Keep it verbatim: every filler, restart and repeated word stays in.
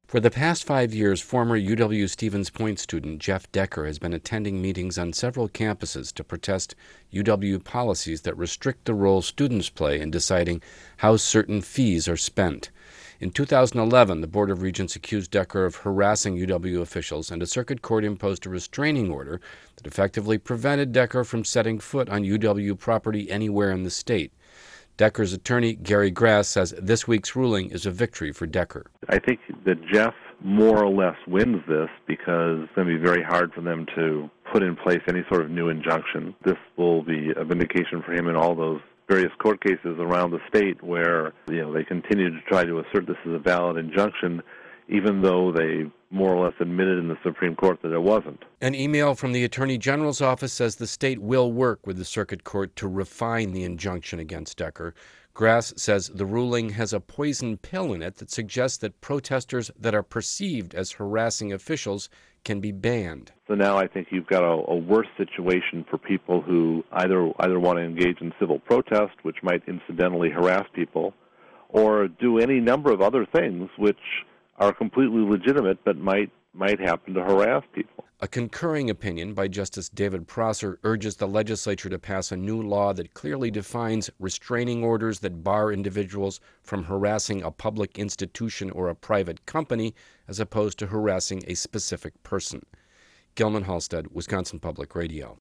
For the past five years, former U W-Stevens Point student Jeff Decker has been attending meetings on several campuses to protest U W policies that restrict the role students play in deciding how certain fees are spent. In two thousand eleven, the Board of Regents accused Decker of harassing U W officials, and a circuit court imposed a restraining order that effectively prevented Decker from setting foot on U W property anywhere in the state. Decker's attorney, Gary Grass, says this week's ruling is a victory for Decker. I think that Jeff more or less wins this because it's going to be very hard for them to put in place any sort of new injunction. This will be a vindication for him in all those various court cases around the state where, you know, they continue to try to assert this as a valid injunction, even though they more or less admitted in the Supreme Court that it wasn't. An email from the Attorney General's office says the state will work with the Circuit Court to refine the injunction against Decker. Grass says the ruling has a poison pill in it that suggests that protesters that are perceived as harassing officials can be banned. So now I think you've got a, a worse situation for people who either either want to engage in civil protest, which might incidentally harass people, or do any number of other things which are completely legitimate but might might happen to harass people. A concurring opinion by Justice David Prosser urges the legislature to pass a new law that clearly defines restraining orders that bar individuals from harassing a public institution or a private company as opposed to harassing a specific person. Gilman Halstead, Wisconsin Public Radio.